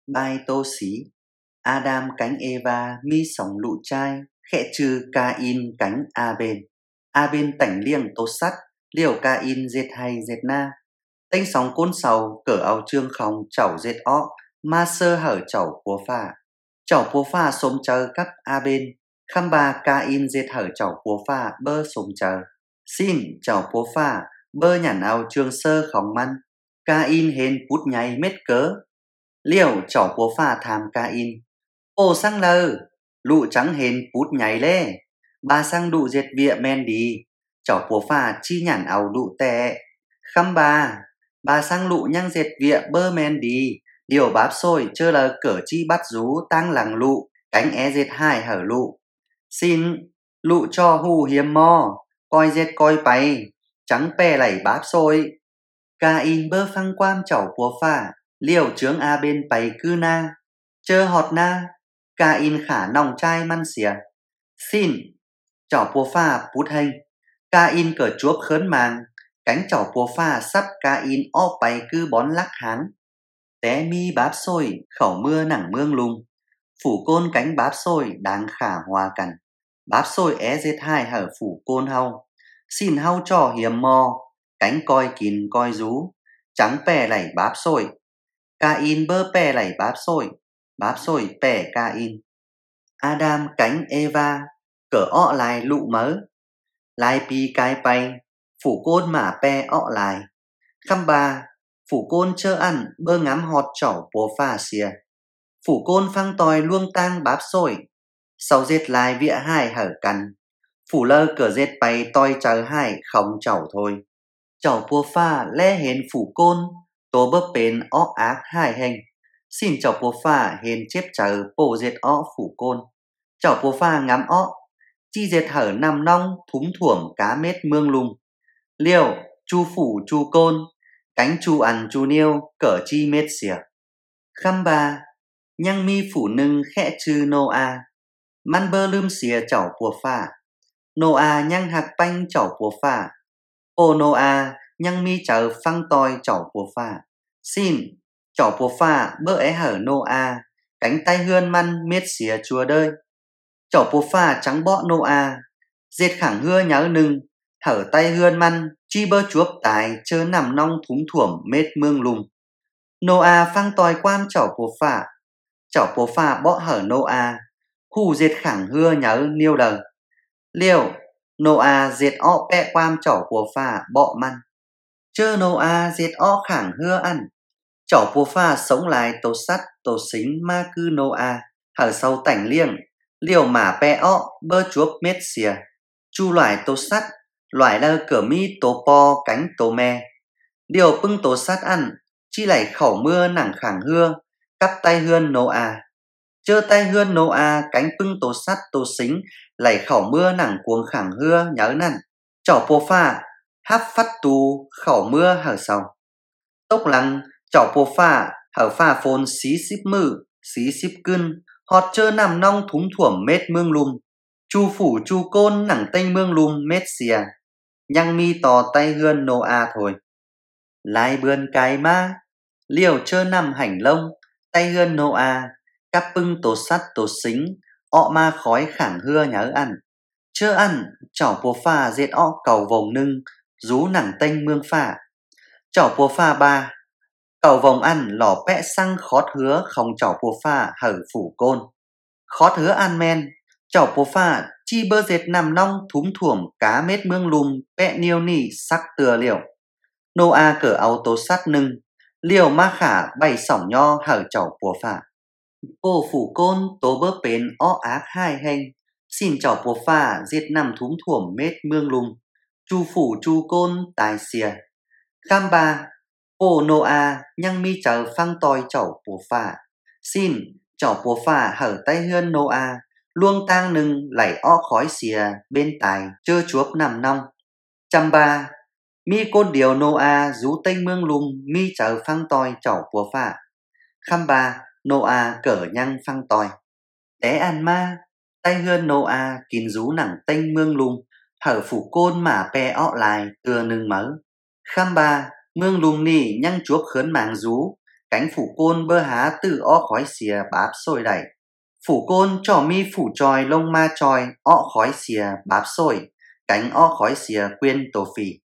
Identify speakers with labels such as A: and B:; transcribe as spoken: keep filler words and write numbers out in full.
A: Bài tô xí, Adam cánh Eva mi sóng lụ trai, khẽ trừ Ca-in cánh A-bên. A-bên tảnh liêng tô sắt, liều Ca-in dệt hay dệt na. Tênh sóng côn sầu, cỡ áo trương khóng chảo dệt ó, ma sơ hở chảo của phà. Chảo của phà xôm chờ cắp A-bên, khăm bà Ca-in dệt hở chảo của phà bơ xôm chờ. Xin chảo của phà, bơ nhản áo trương sơ khóng măn, Ca-in hên bút nháy mết cớ. Liều chảo của phà tham Ca-in. Ô sang lờ, lụ trắng hên bút nháy lê. Bà sang đụ dệt vịa men đi, chảo của phà chi nhản áo đụ tệ. Khăm bà, bà sang lụ nhăng dệt vịa bơ men đi, điều báp xôi chơ lờ cỡ chi bắt rú tăng lằng lụ, cánh é dệt hai hở lụ. Xin, lụ cho hù hiếm mò, coi dệt coi bay, trắng pè lẩy báp xôi. Ca-in bơ phăng quam chảo của phà, liều trướng A bên bày cư na, chơ họt na, Ca-in khả nòng trai măn xìa. Xin, chảo của phà bút hành, Ca-in cỡ chuốc khớn màng, cánh chảo của phà sắp Ca-in ó bày cư bón lắc háng. Té mi báp xôi, khẩu mưa nẳng mương lùng, phủ côn cánh báp xôi đáng khả hòa cằn. Báp xôi é dệt hai hở phủ côn hau, xin hau cho hiếm mò, cánh coi kín coi rú, trắng pè lẩy báp xôi. Ca-in bơ pè lẩy báp xôi, báp xôi pè Ca-in. Adam cánh Eva, cỡ ọ lại lụ mớ, lai pi cái bay, phủ côn mà pe ọ lại. Khăm bà, phủ côn chơ ăn bơ ngắm họt chảo bố phà xìa. Phủ côn phăng tòi luông tang báp xôi, sau dệt lại vịa hai hở cằn. Phủ lơ cỡ dệt bay toi chờ hai không chảo thôi. Chảo bố phà lẽ hên phủ côn, tố bơ bền ó ác hai hình. Xin chảo bố phà hên chếp chờ bố dệt ó phủ côn. Chảo bố phà ngắm ó, chi dệt hở nằm nong thúm thuổm cá mết mương lùng. Liều, chu phủ chu côn, cánh chu ăn chu niêu cỡ chi mết xìa. Khăm bà, nhăng mi phủ nưng khẽ chư nô a, man bơ lưm xìa chảo bùa phà. Nô a nhăng hạc banh chảo bùa phà. Ô nô a nhăng mi chở phăng toi chảo bùa phà. Xin, chảo bùa phà bơ é hở nô a, cánh tay hươn măn miết xìa chùa đơi. Chảo bùa phà trắng bọ nô a, dệt khẳng hưa nháo nưng, hở tay hươn măn, chi bơ chuốc tài chơ nằm nong thúm thuổm mết mương lùng. Nô a phăng toi quam chảo bùa phà, chảo bùa phà bọ hở nô a, hù dệt khẳng hưa nháo niêu đờ. Liều, nô a dệt ọ pẹ quam chảo bùa phà bọ măn. Chơ nô a dệt ọ khẳng hưa ăn, chảo bùa phà sống lại tổ sắt tổ xính ma cư nô a, hở sâu tảnh liêng, liều mà pẹ ọ bơ chuốc mết xìa. Chu loại tổ sắt, loại lơ cỡ mi tổ po cánh tổ me. Điều bưng tổ sắt ăn, chi lại khẩu mưa nẳng khẳng hưa, cắp tay hươn nô a. Chơ tay hươn nô a cánh bưng tổ sắt tổ xính, lại khẩu mưa nẳng cuồng khẳng hưa nhớ nằn. Chảo bồ phà, háp phát tù khẩu mưa hở sầu. Tốc lăng, chảo bồ phà, hở phà phôn xí xíp mư, xí xíp cưng, họt chơ nằm nong thúm thuổm mết mương lùm. Chu phủ chu côn nẳng tênh mương lùm mết xìa, nhăng mi tò tay hươn nô a thôi. Lai bươn cái ma, liều chơ nằm hành lông, tay hươn nô a, cắp bưng tổ sắt tổ xính, ọ ma khói khẳng hưa nhớ ăn. Chơ ăn, chảo bồ phà dệt ọ cầu vòng nưng, rú nẳng tênh mương phà. Chảo bồ phà ba, cầu vòng ăn lỏ pẽ xăng khót hứa không chảo bồ phà hở phủ côn. Khót hứa ăn men, chảo bồ phà chi bơ dệt nằm nong thúm thuổm cá mết mương lùm pẹ niêu nỉ sắc từa liều. Nô a cỡ áo tố sắt nưng, liều ma khả bày sỏng nho hở chảo bùa phà. Ô phủ côn tố bơ bến ó ác hai hành, xin chảo bùa phà dệt nằm thúm thuổm mết mương lùm. Chu phủ chu côn tài xìa. Kham ba, ô nô a nhăng mi chờ phăng toi chảo bùa phà. Xin chảo bùa phà hở tay hươn nô a, luông tang nưng lảy ó khói xìa bên tài chơ chuốc nằm nong. Chăm ba, mi côn điều nô a rú tênh mương lùm mi chờ phăng toi chảo bùa phà. Khăm ba, nô a cỡ nhăng phăng toi. Té ăn ma, tay hươn nô a kín rú nẳng tênh mương lùm, hở phủ côn mà pe ọ lại từa nưng mớ. Khăm ba, mương lùm nỉ nhăng chuốc khớn màng rú, cánh phủ côn bơ há từ o khói xìa báp sôi đẩy. Phủ côn trò mi phủ tròi lông ma tròi o khói xìa báp sôi, cánh o khói xìa quyên tổ phì.